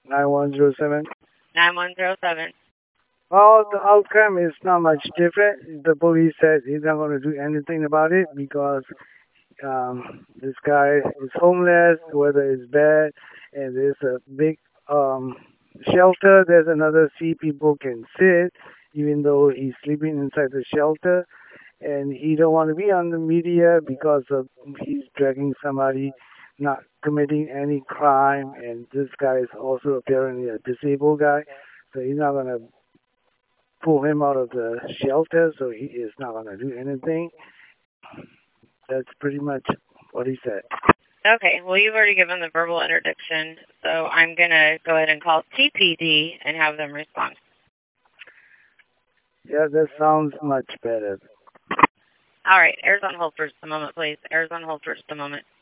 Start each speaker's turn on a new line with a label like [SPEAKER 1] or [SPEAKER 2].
[SPEAKER 1] 9107.
[SPEAKER 2] 9107.
[SPEAKER 1] Well, the outcome is not much different. The police said he's not going to do anything about it because this guy is homeless, weather is bad, and there's a big shelter. There's another seat people can sit, even though he's sleeping inside the shelter. And he don't want to be on the media because of he's dragging somebody not committing any crime, and this guy is also apparently a disabled guy, so he's not going to pull him out of the shelter, so he is not going to do anything. That's pretty much what he said.
[SPEAKER 2] Okay, well, you've already given the verbal interdiction, so I'm going to go ahead and call TPD and have them respond.
[SPEAKER 1] Yeah, that sounds much better.
[SPEAKER 2] All right, airs on hold for just a moment, please. Airs on hold for just a moment.